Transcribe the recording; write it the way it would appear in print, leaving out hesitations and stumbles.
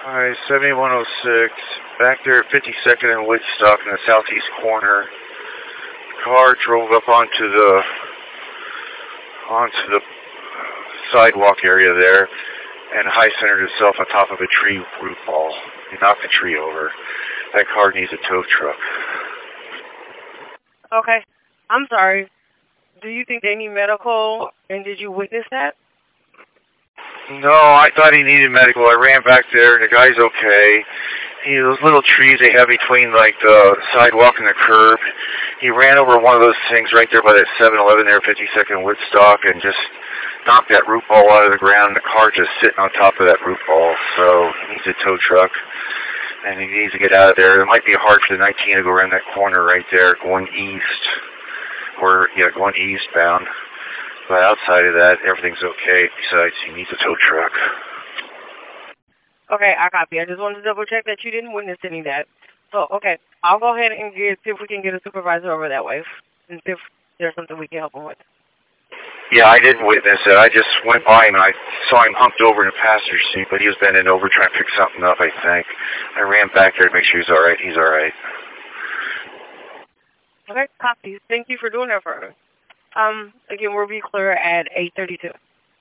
Hi, 7106. Back there at 52nd and Woodstock in the southeast corner. Car drove up onto the sidewalk area there and high-centered itself on top of a tree root ball. It knocked the tree over. That car needs a tow truck. Okay. I'm sorry. Do you think they need medical, and did you witness that? No, I thought he needed medical. I ran back there, and the guy's okay. Those little trees they have between, like, the sidewalk and the curb, he ran over one of those things right there by that 7-Eleven there, 52nd Woodstock, and just knocked that root ball out of the ground. The car just sitting on top of that root ball, so he needs a tow truck, and he needs to get out of there. It might be hard for the 19 to go around that corner right there, going east, going eastbound. But outside of that, everything's okay. Besides, he needs a tow truck. Okay, I copy. I just wanted to double check that you didn't witness any of that. So, okay, I'll go ahead and see if we can get a supervisor over that way and see if there's something we can help him with. Yeah, I didn't witness it. I just went by him and I saw him humped over in the passenger seat, but he was bending over trying to pick something up, I think. I ran back there to make sure he's all right. He's all right. Okay, copy. Thank you for doing that for us. Again, we'll be clear at 8:32.